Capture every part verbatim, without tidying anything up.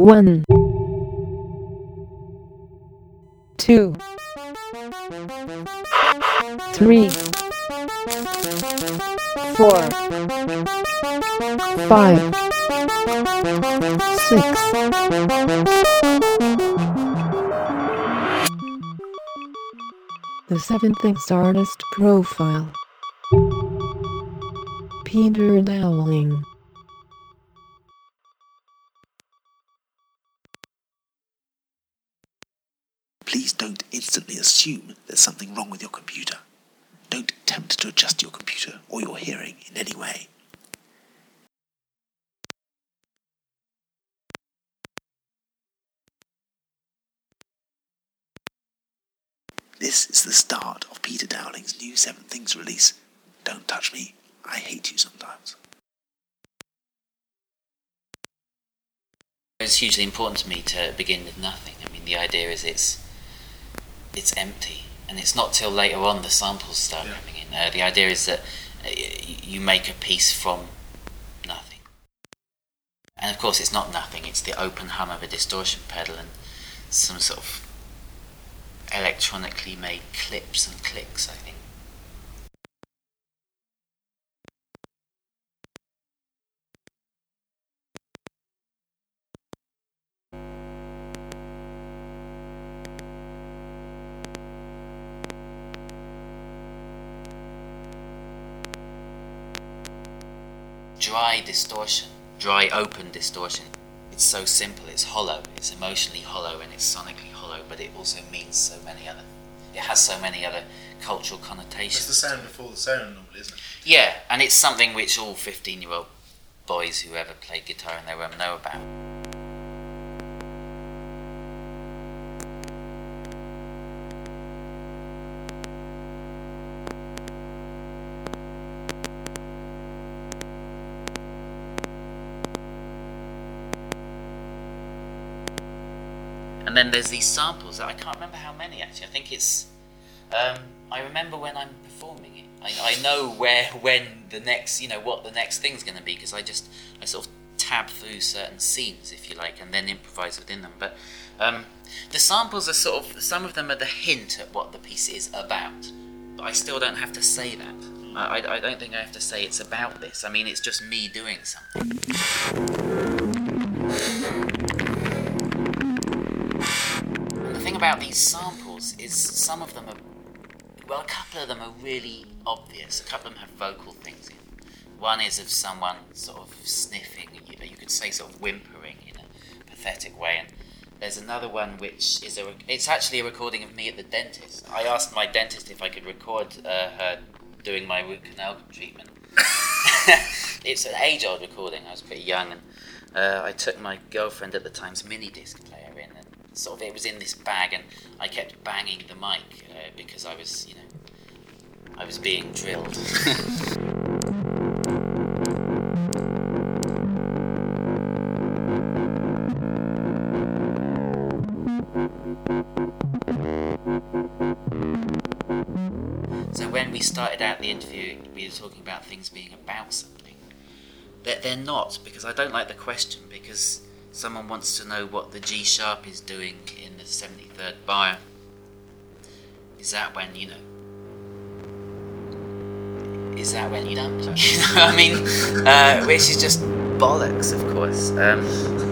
One, two, three, four, five, six. The Seven Things Artist Profile. Peter Dowling. Please don't instantly assume there's something wrong with your computer. Don't attempt to adjust your computer or your hearing in any way. This is the start of Peter Dowling's new Seven Things release. Don't touch me, I hate you sometimes. It's hugely important to me to begin with nothing. I mean, the idea is it's it's empty, and it's not till later on the samples start yeah. coming in. Uh, the idea is that uh, you make a piece from nothing. And of course it's not nothing, it's the open hum of a distortion pedal and some sort of electronically made clips and clicks, I think. Dry distortion, dry open distortion. It's so simple, it's hollow, it's emotionally hollow and it's sonically hollow, but it also means so many other, it has so many other cultural connotations. It's the sound before the sound normally, isn't it? Yeah, and it's something which all fifteen year old boys who ever played guitar in their room know about. And then there's these samples that I can't remember how many actually. I think it's. Um, I remember when I'm performing it. I, I know where, when the next, you know, what the next thing's going to be because I just I sort of tab through certain scenes, if you like, and then improvise within them. But um, the samples are sort of some of them are the hint at what the piece is about. But I still don't have to say that. I, I, I don't think I have to say it's about this. I mean, it's just me doing something. About these samples is some of them are, well, a couple of them are really obvious. A couple of them have vocal things in. One is of someone sort of sniffing, you know, you could say sort of whimpering in a pathetic way. And there's another one which is a, it's actually a recording of me at the dentist. I asked my dentist if I could record uh, her doing my root canal treatment. It's an age-old recording. I was pretty young, and uh, I took my girlfriend at the time's mini disc player in, and sort of it was in this bag, and I kept banging the mic uh, because I was, you know, I was being drilled. So when we started out the interview, we were talking about things being about something. They're, they're not, because I don't like the question, because someone wants to know what the G sharp is doing in the seventy-third bar. Is that when, you know, is that when you don't play? You know, I mean, uh, which is just bollocks, of course. Um,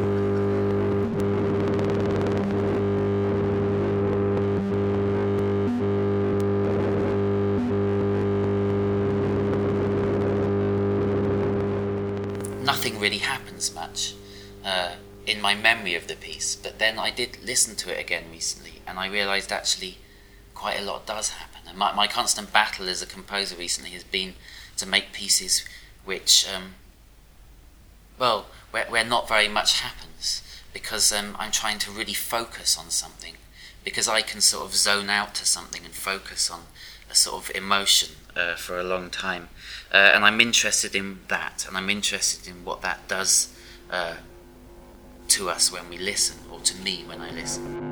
nothing really happens much uh, in my memory of the piece, but then I did listen to it again recently, and I realised actually quite a lot does happen. And my, my constant battle as a composer recently has been to make pieces which, um, well, where, where not very much happens, because um, I'm trying to really focus on something, because I can sort of zone out to something and focus on a sort of emotion uh, for a long time. Uh, and I'm interested in that, and I'm interested in what that does uh, to us when we listen, or to me when I listen.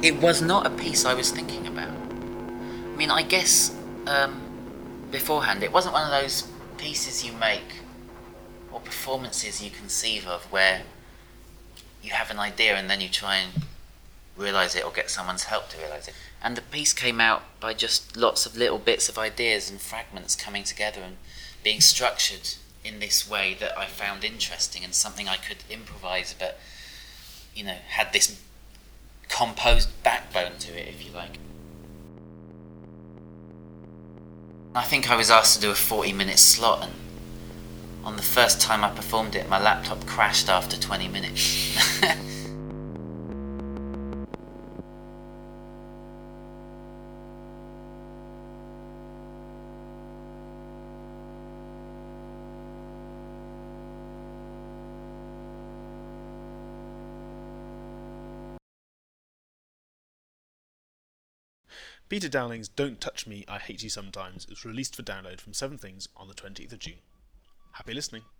it was not a piece I was thinking about. I mean, I guess um, beforehand, it wasn't one of those pieces you make or performances you conceive of where you have an idea and then you try and realise it or get someone's help to realise it. And the piece came out by just lots of little bits of ideas and fragments coming together and being structured in this way that I found interesting and something I could improvise, but, you know, had this composed backbone to it, if you like. I think I was asked to do a forty minute slot, and on the first time I performed it, my laptop crashed after twenty minutes. Peter Downing's Don't Touch Me, I Hate You Sometimes is released for download from Seven Things on the twentieth of June. Happy listening.